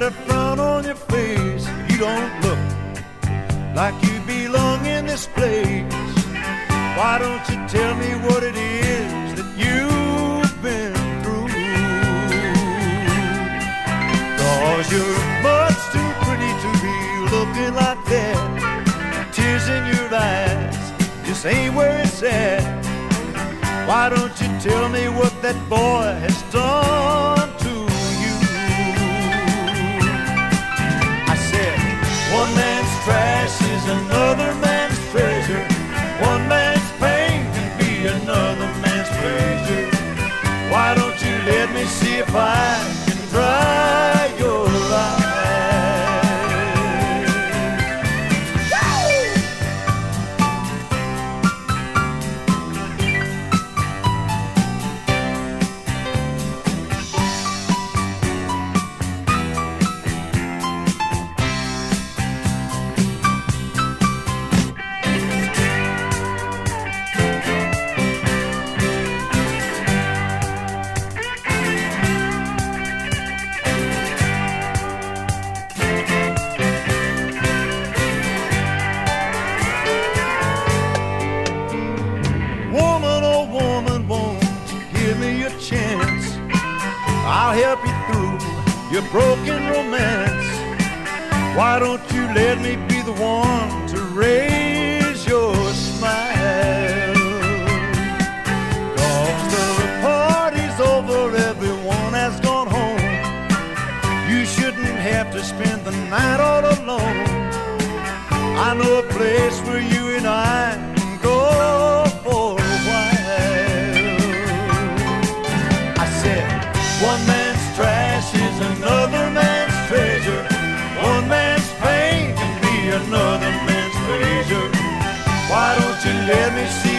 got a frown on your face. You don't look like you belong in this place. Why don't you tell me what it is that you've been through? 'Cause you're much too pretty to be looking like that. Tears in your eyes just ain't where it's at. Why don't you tell me what that boy has done to you? I said, one man's trash is another man's treasure. One man's pain can be another man's pleasure. Why don't you let me see if I can dry your eyes? I'll help you through your broken romance. Why don't you let me be the one to raise your smile? 'Cause the party's over, everyone has gone home. You shouldn't have to spend the night all alone. I know a place where you and I can go for a while. I said, one man's trash is another man's treasure. One man's pain can be another man's pleasure. Why don't you let me see